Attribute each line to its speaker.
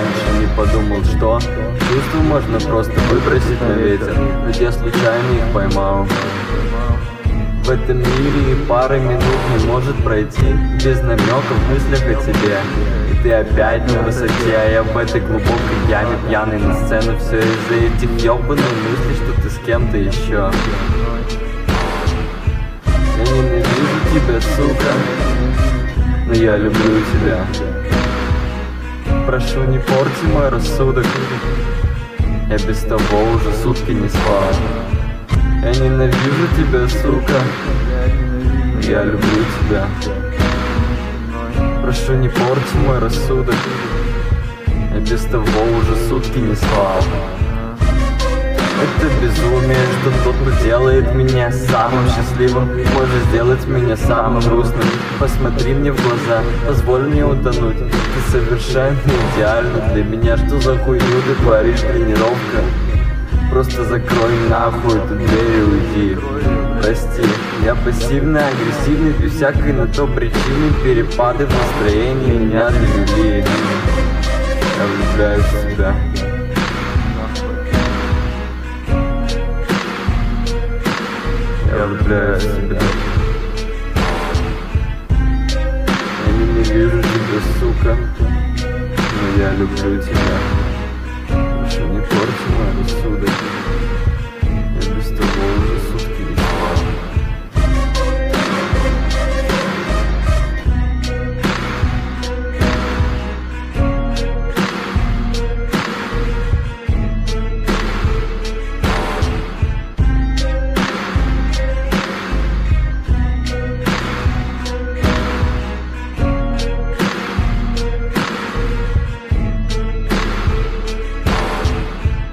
Speaker 1: раньше не подумал, что чувства можно просто выбросить на ветер, ведь я случайно их поймал. В этом мире и пары минут не может пройти без намеков в мыслях о тебе. И ты опять на высоте, а я в этой глубокой яме пьяный на сцену. Все из-за этих ёбаных мыслей, что ты с кем-то еще. Я ненавижу тебя, сука, но я люблю тебя. Прошу, не порти мой рассудок, я без того уже сутки не спал. Я ненавижу тебя, сука, но я люблю тебя. Прошу, не порти мой рассудок, я без того уже сутки не спал. Это безумие, что тот, делает меня самым счастливым, может сделать меня самым грустным. Посмотри мне в глаза, позволь мне утонуть. Ты совершенно идеальна для меня. Что за хуйню ты творишь, тренировка? Просто закрой нахуй эту дверь и уйди. Прости, я пассивно-агрессивный, без всякой на то причины. Перепады в настроении меня довели. Я влюбляюсь в тебя. Я влюбляюсь в тебя. Я ненавижу тебя, сука, но я люблю тебя. Прошу, не порти мой рассудок.